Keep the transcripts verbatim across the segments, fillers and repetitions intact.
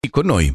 con noi.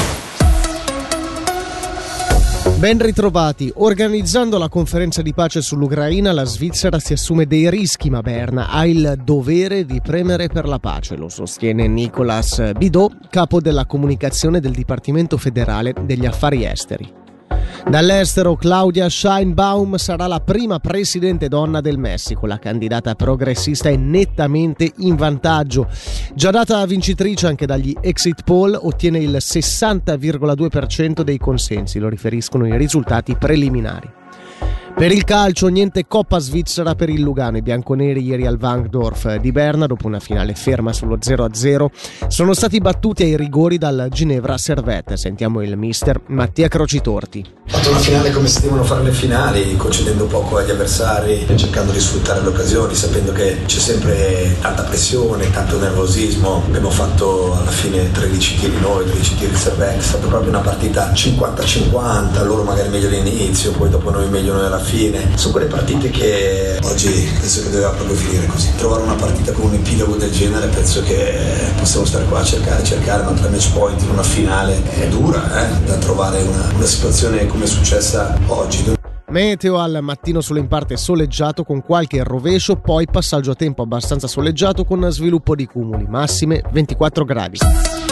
Ben ritrovati. Organizzando la conferenza di pace sull'Ucraina, la Svizzera si assume dei rischi, ma Berna ha il dovere di premere per la pace, lo sostiene Nicolas Bidot, capo della comunicazione del Dipartimento federale degli affari esteri. Dall'estero, Claudia Sheinbaum sarà la prima presidente donna del Messico. La candidata progressista è nettamente in vantaggio. Già data vincitrice anche dagli exit poll, ottiene il sessanta virgola due per cento dei consensi, lo riferiscono i risultati preliminari. Per il calcio, niente Coppa Svizzera per il Lugano. I bianconeri ieri al Wankdorf di Berna, dopo una finale ferma sullo zero a zero, sono stati battuti ai rigori dal Ginevra Servette. Sentiamo il mister Mattia Crocitorti. Ha fatto una finale come si devono fare le finali, concedendo poco agli avversari, cercando di sfruttare le occasioni, sapendo che c'è sempre tanta pressione, tanto nervosismo. Abbiamo fatto alla fine tredici tiri noi, tredici tiri Servette. È stata proprio una partita cinquanta cinquanta, loro magari meglio all'inizio, poi dopo noi meglio noi alla fine. Sono quelle partite che oggi penso che doveva proprio finire così. Trovare una partita con un epilogo del genere, penso che possiamo stare qua a cercare, cercare, ma tre match point in una finale è dura, eh, da trovare una, una situazione come è successa oggi. Meteo al mattino solo in parte soleggiato con qualche rovescio, poi passaggio a tempo abbastanza soleggiato con sviluppo di cumuli, massime ventiquattro gradi.